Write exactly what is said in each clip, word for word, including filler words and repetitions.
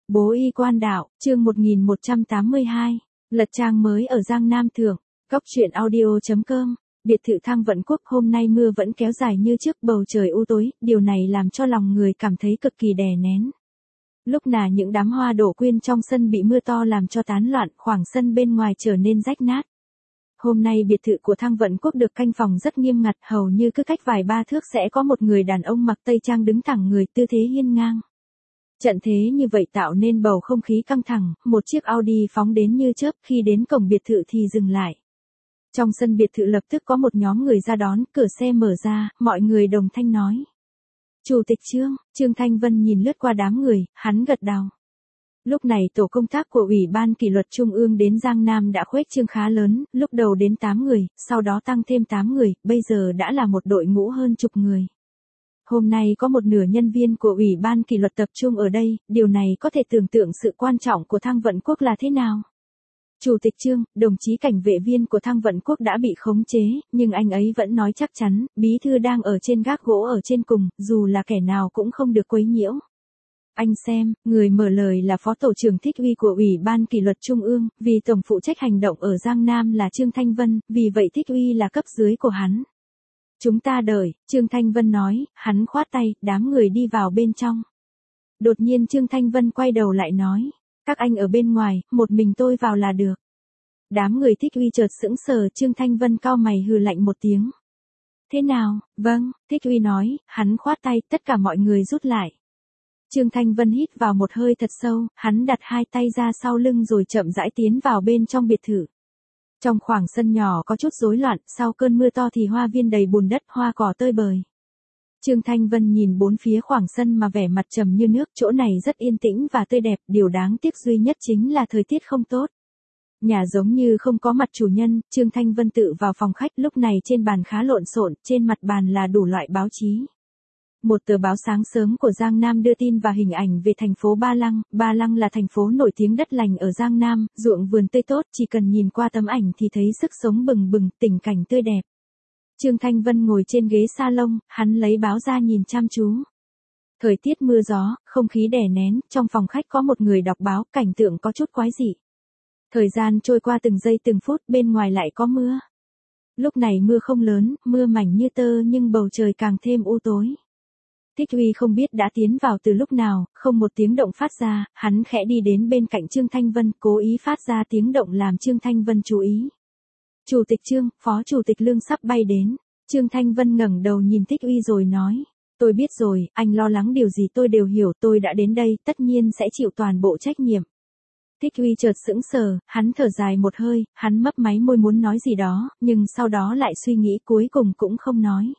Bố y quan đạo, chương một nghìn một trăm tám mươi hai, lật trang mới ở Giang Nam Thượng, góc truyện audio chấm com, biệt thự Thang Vận Quốc hôm nay mưa vẫn kéo dài như trước bầu trời u tối, điều này làm cho lòng người cảm thấy cực kỳ đè nén. Lúc nào những đám hoa đổ quyên trong sân bị mưa to làm cho tán loạn, khoảng sân bên ngoài trở nên rách nát. Hôm nay biệt thự của Thang Vận Quốc được canh phòng rất nghiêm ngặt, hầu như cứ cách vài ba thước sẽ có một người đàn ông mặc tây trang đứng thẳng người, tư thế hiên ngang. Trận thế như vậy tạo nên bầu không khí căng thẳng, một chiếc Audi phóng đến như chớp, khi đến cổng biệt thự thì dừng lại. Trong sân biệt thự lập tức có một nhóm người ra đón, cửa xe mở ra, mọi người đồng thanh nói. Chủ tịch Trương, Trương Thanh Vân nhìn lướt qua đám người, hắn gật đầu. Lúc này tổ công tác của Ủy ban Kỷ luật Trung ương đến Giang Nam đã khuếch trương khá lớn, lúc đầu đến tám người, sau đó tăng thêm tám người, bây giờ đã là một đội ngũ hơn chục người. Hôm nay có một nửa nhân viên của Ủy ban Kỷ luật tập trung ở đây, điều này có thể tưởng tượng sự quan trọng của Thang Vận Quốc là thế nào. Chủ tịch Trương, đồng chí cảnh vệ viên của Thang Vận Quốc đã bị khống chế, nhưng anh ấy vẫn nói chắc chắn, bí thư đang ở trên gác gỗ ở trên cùng, dù là kẻ nào cũng không được quấy nhiễu. Anh xem, người mở lời là Phó Tổ trưởng Thích Uy của Ủy ban Kỷ luật Trung ương, vì tổng phụ trách hành động ở Giang Nam là Trương Thanh Vân, vì vậy Thích Uy là cấp dưới của hắn. Chúng ta đợi, Trương Thanh Vân nói, hắn khoát tay, đám người đi vào bên trong. Đột nhiên Trương Thanh Vân quay đầu lại nói, các anh ở bên ngoài, một mình tôi vào là được. Đám người Thích Uy chợt sững sờ, Trương Thanh Vân cau mày hừ lạnh một tiếng. Thế nào, vâng, Thích Uy nói, hắn khoát tay, tất cả mọi người rút lại. Trương Thanh Vân hít vào một hơi thật sâu, hắn đặt hai tay ra sau lưng rồi chậm rãi tiến vào bên trong biệt thự. Trong khoảng sân nhỏ có chút rối loạn, sau cơn mưa to thì hoa viên đầy bùn đất, hoa cỏ tơi bời. Trương Thanh Vân nhìn bốn phía khoảng sân mà vẻ mặt trầm như nước, chỗ này rất yên tĩnh và tươi đẹp, điều đáng tiếc duy nhất chính là thời tiết không tốt. Nhà giống như không có mặt chủ nhân, Trương Thanh Vân tự vào phòng khách, lúc này trên bàn khá lộn xộn, trên mặt bàn là đủ loại báo chí. Một tờ báo sáng sớm của Giang Nam đưa tin và hình ảnh về thành phố Ba Lăng. Ba Lăng là thành phố nổi tiếng đất lành ở Giang Nam, ruộng vườn tươi tốt, chỉ cần nhìn qua tấm ảnh thì thấy sức sống bừng bừng, tình cảnh tươi đẹp. Trương Thanh Vân ngồi trên ghế salon, hắn lấy báo ra nhìn chăm chú. Thời tiết mưa gió, không khí đè nén, trong phòng khách có một người đọc báo, cảnh tượng có chút quái dị. Thời gian trôi qua từng giây từng phút, bên ngoài lại có mưa. Lúc này mưa không lớn, mưa mảnh như tơ nhưng bầu trời càng thêm u tối. Thích Uy không biết đã tiến vào từ lúc nào, không một tiếng động phát ra, hắn khẽ đi đến bên cạnh Trương Thanh Vân, cố ý phát ra tiếng động làm Trương Thanh Vân chú ý. Chủ tịch Trương, Phó Chủ tịch Lương sắp bay đến. Trương Thanh Vân ngẩng đầu nhìn Thích Uy rồi nói, tôi biết rồi, anh lo lắng điều gì tôi đều hiểu, tôi đã đến đây, tất nhiên sẽ chịu toàn bộ trách nhiệm. Thích Uy chợt sững sờ, hắn thở dài một hơi, hắn mấp máy môi muốn nói gì đó, nhưng sau đó lại suy nghĩ cuối cùng cũng không nói.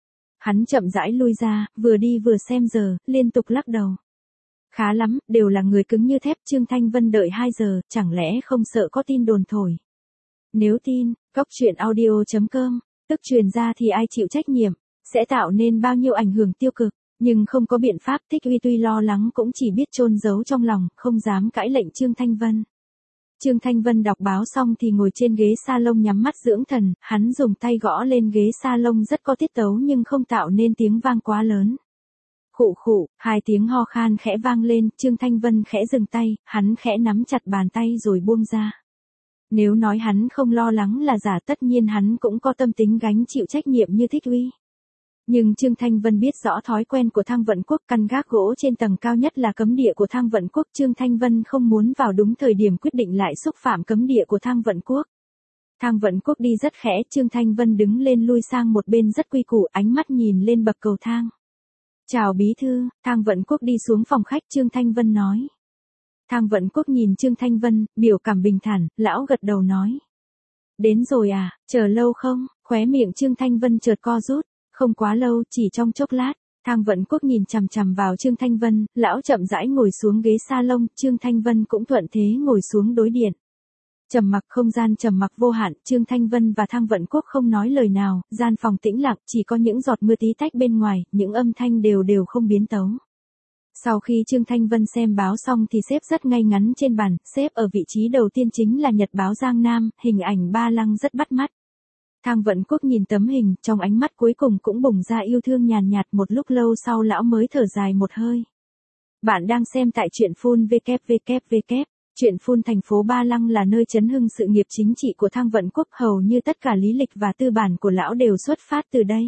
Hắn chậm rãi lui ra, vừa đi vừa xem giờ, liên tục lắc đầu. Khá lắm, đều là người cứng như thép, Trương Thanh Vân đợi hai giờ, chẳng lẽ không sợ có tin đồn thổi. Nếu tin, góc truyện audio chấm com, tức truyền ra thì ai chịu trách nhiệm, sẽ tạo nên bao nhiêu ảnh hưởng tiêu cực, nhưng không có biện pháp. Thích Uy tuy lo lắng cũng chỉ biết chôn giấu trong lòng, không dám cãi lệnh Trương Thanh Vân. Trương Thanh Vân đọc báo xong thì ngồi trên ghế salon nhắm mắt dưỡng thần, hắn dùng tay gõ lên ghế salon rất có tiết tấu nhưng không tạo nên tiếng vang quá lớn. Khụ khụ, hai tiếng ho khan khẽ vang lên, Trương Thanh Vân khẽ dừng tay, hắn khẽ nắm chặt bàn tay rồi buông ra. Nếu nói hắn không lo lắng là giả, tất nhiên hắn cũng có tâm tính gánh chịu trách nhiệm như Thích Uy. Nhưng Trương Thanh Vân biết rõ thói quen của Thang Vận Quốc, căn gác gỗ trên tầng cao nhất là cấm địa của Thang Vận Quốc. Trương Thanh Vân không muốn vào đúng thời điểm quyết định lại xúc phạm cấm địa của Thang Vận Quốc. Thang Vận Quốc đi rất khẽ, Trương Thanh Vân đứng lên lui sang một bên rất quy củ, ánh mắt nhìn lên bậc cầu thang. Chào bí thư, Thang Vận Quốc đi xuống phòng khách, Trương Thanh Vân nói. Thang Vận Quốc nhìn Trương Thanh Vân, biểu cảm bình thản, lão gật đầu nói. Đến rồi à, chờ lâu không, khóe miệng Trương Thanh Vân chợt co rút. Không quá lâu, chỉ trong chốc lát, Thang Vận Quốc nhìn chằm chằm vào Trương Thanh Vân, lão chậm rãi ngồi xuống ghế salon, Trương Thanh Vân cũng thuận thế ngồi xuống đối diện. Trầm mặc, không gian trầm mặc vô hạn, Trương Thanh Vân và Thang Vận Quốc không nói lời nào, gian phòng tĩnh lặng, chỉ có những giọt mưa tí tách bên ngoài, những âm thanh đều đều không biến tấu. Sau khi Trương Thanh Vân xem báo xong thì xếp rất ngay ngắn trên bàn, xếp ở vị trí đầu tiên chính là Nhật báo Giang Nam, hình ảnh Ba Lăng rất bắt mắt. Thang Vận Quốc nhìn tấm hình, trong ánh mắt cuối cùng cũng bùng ra yêu thương nhàn nhạt, một lúc lâu sau lão mới thở dài một hơi. Bạn đang xem tại truyện phun vê kép vê kép vê kép. Truyện phun thành phố Ba Lăng là nơi chấn hưng sự nghiệp chính trị của Thang Vận Quốc, hầu như tất cả lý lịch và tư bản của lão đều xuất phát từ đây.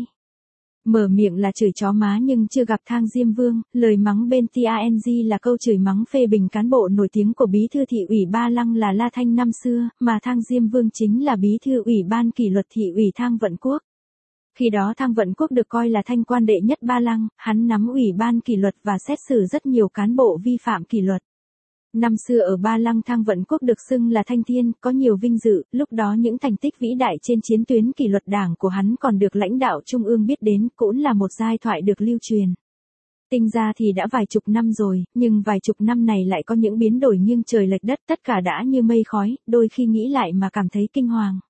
Mở miệng là chửi chó má nhưng chưa gặp Thang Diêm Vương, lời mắng bên tang là câu chửi mắng phê bình cán bộ nổi tiếng của bí thư thị ủy Ba Lăng là La Thanh năm xưa, mà Thang Diêm Vương chính là bí thư ủy ban kỷ luật thị ủy Thang Vận Quốc. Khi đó Thang Vận Quốc được coi là thanh quan đệ nhất Ba Lăng, hắn nắm ủy ban kỷ luật và xét xử rất nhiều cán bộ vi phạm kỷ luật. Năm xưa ở Ba Lăng Thang Vận Quốc được xưng là Thanh Thiên, có nhiều vinh dự, lúc đó những thành tích vĩ đại trên chiến tuyến kỷ luật đảng của hắn còn được lãnh đạo trung ương biết đến, cũng là một giai thoại được lưu truyền. Tính ra thì đã vài chục năm rồi, nhưng vài chục năm này lại có những biến đổi nghiêng trời lệch đất, tất cả đã như mây khói, đôi khi nghĩ lại mà cảm thấy kinh hoàng.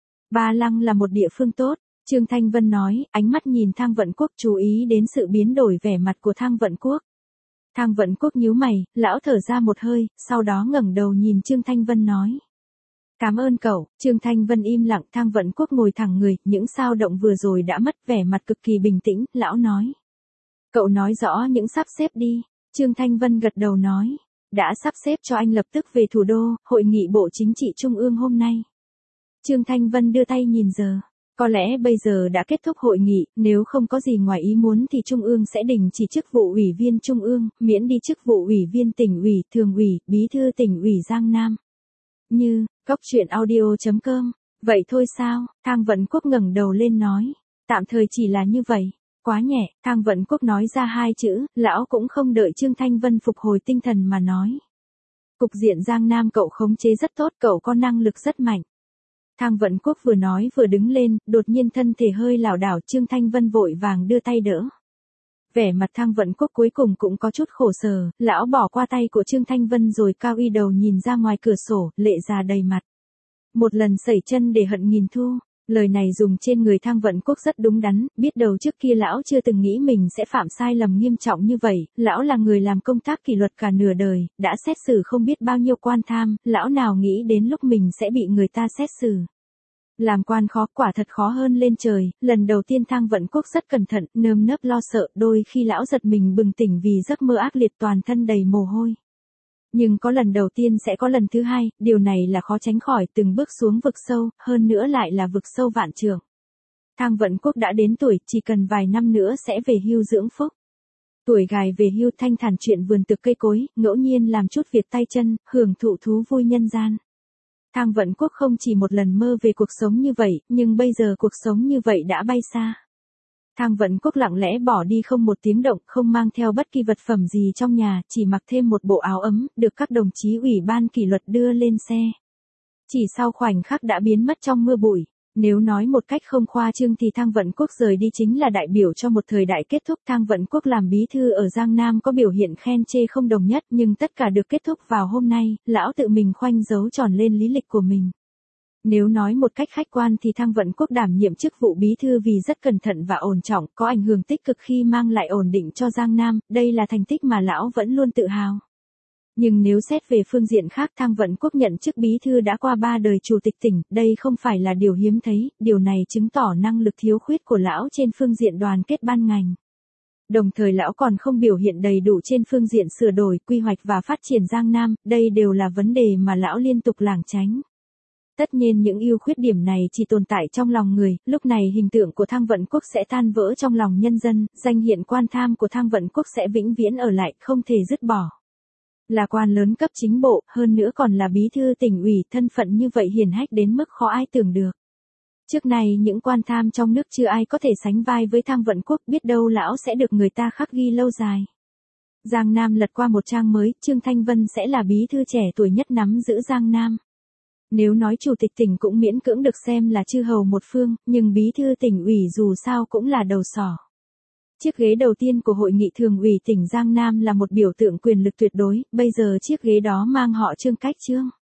Ba Lăng là một địa phương tốt, Trương Thanh Vân nói, ánh mắt nhìn Thang Vận Quốc chú ý đến sự biến đổi vẻ mặt của Thang Vận Quốc. Thang Vận Quốc nhíu mày, lão thở ra một hơi, sau đó ngẩng đầu nhìn Trương Thanh Vân nói. Cảm ơn cậu. Trương Thanh Vân im lặng. Thang Vận Quốc ngồi thẳng người, những sao động vừa rồi đã mất, vẻ mặt cực kỳ bình tĩnh, lão nói. Cậu nói rõ những sắp xếp đi. Trương Thanh Vân gật đầu nói. Đã sắp xếp cho anh lập tức về thủ đô, hội nghị Bộ Chính trị Trung ương hôm nay. Trương Thanh Vân đưa tay nhìn giờ. Có lẽ bây giờ đã kết thúc hội nghị, nếu không có gì ngoài ý muốn thì Trung ương sẽ đình chỉ chức vụ ủy viên Trung ương, miễn đi chức vụ ủy viên tỉnh ủy, thường ủy, bí thư tỉnh ủy Giang Nam. Như, cóc truyện audio chấm com. Vậy thôi sao? Thang Vận Quốc ngẩng đầu lên nói. Tạm thời chỉ là như vậy. Quá nhẹ. Thang Vận Quốc nói ra hai chữ, lão cũng không đợi Trương Thanh Vân phục hồi tinh thần mà nói. Cục diện Giang Nam cậu khống chế rất tốt, cậu có năng lực rất mạnh. Thang Vận Quốc vừa nói vừa đứng lên, đột nhiên thân thể hơi lảo đảo, Trương Thanh Vân vội vàng đưa tay đỡ. Vẻ mặt Thang Vận Quốc cuối cùng cũng có chút khổ sở, lão bỏ qua tay của Trương Thanh Vân rồi cao y đầu nhìn ra ngoài cửa sổ, lệ ra đầy mặt. Một lần sẩy chân để hận nghìn thu, lời này dùng trên người Thang Vận Quốc rất đúng đắn, biết đầu trước kia lão chưa từng nghĩ mình sẽ phạm sai lầm nghiêm trọng như vậy, lão là người làm công tác kỷ luật cả nửa đời, đã xét xử không biết bao nhiêu quan tham, lão nào nghĩ đến lúc mình sẽ bị người ta xét xử. Làm quan khó, quả thật khó hơn lên trời, lần đầu tiên Thang Vận Quốc rất cẩn thận, nơm nớp lo sợ, đôi khi lão giật mình bừng tỉnh vì giấc mơ ác liệt, toàn thân đầy mồ hôi. Nhưng có lần đầu tiên sẽ có lần thứ hai, điều này là khó tránh khỏi, từng bước xuống vực sâu, hơn nữa lại là vực sâu vạn trượng. Thang Vận Quốc đã đến tuổi, chỉ cần vài năm nữa sẽ về hưu dưỡng phúc. Tuổi gài về hưu thanh thản chuyện vườn tược cây cối, ngẫu nhiên làm chút việc tay chân, hưởng thụ thú vui nhân gian. Thang Vận Quốc không chỉ một lần mơ về cuộc sống như vậy, nhưng bây giờ cuộc sống như vậy đã bay xa. Thang Vận Quốc lặng lẽ bỏ đi không một tiếng động, không mang theo bất kỳ vật phẩm gì trong nhà, chỉ mặc thêm một bộ áo ấm, được các đồng chí ủy ban kỷ luật đưa lên xe. Chỉ sau khoảnh khắc đã biến mất trong mưa bụi. Nếu nói một cách không khoa trương thì Thang Vận Quốc rời đi chính là đại biểu cho một thời đại kết thúc. Thang Vận Quốc làm bí thư ở Giang Nam có biểu hiện khen chê không đồng nhất, nhưng tất cả được kết thúc vào hôm nay, lão tự mình khoanh dấu tròn lên lý lịch của mình. Nếu nói một cách khách quan thì Thang Vận Quốc đảm nhiệm chức vụ bí thư vì rất cẩn thận và ổn trọng, có ảnh hưởng tích cực khi mang lại ổn định cho Giang Nam, đây là thành tích mà lão vẫn luôn tự hào. Nhưng nếu xét về phương diện khác, Thang Vận Quốc nhận chức bí thư đã qua ba đời chủ tịch tỉnh, đây không phải là điều hiếm thấy, điều này chứng tỏ năng lực thiếu khuyết của lão trên phương diện đoàn kết ban ngành. Đồng thời lão còn không biểu hiện đầy đủ trên phương diện sửa đổi, quy hoạch và phát triển Giang Nam, đây đều là vấn đề mà lão liên tục lảng tránh. Tất nhiên những ưu khuyết điểm này chỉ tồn tại trong lòng người, lúc này hình tượng của Thang Vận Quốc sẽ tan vỡ trong lòng nhân dân, danh hiện quan tham của Thang Vận Quốc sẽ vĩnh viễn ở lại, không thể dứt bỏ. Là quan lớn cấp chính bộ, hơn nữa còn là bí thư tỉnh ủy, thân phận như vậy hiển hách đến mức khó ai tưởng được. Trước này những quan tham trong nước chưa ai có thể sánh vai với Thang Vận Quốc, biết đâu lão sẽ được người ta khắc ghi lâu dài. Giang Nam lật qua một trang mới, Trương Thanh Vân sẽ là bí thư trẻ tuổi nhất nắm giữ Giang Nam. Nếu nói chủ tịch tỉnh cũng miễn cưỡng được xem là chư hầu một phương, nhưng bí thư tỉnh ủy dù sao cũng là đầu sỏ. Chiếc ghế đầu tiên của hội nghị thường ủy tỉnh Giang Nam là một biểu tượng quyền lực tuyệt đối, bây giờ chiếc ghế đó mang họ Trương cách Trương.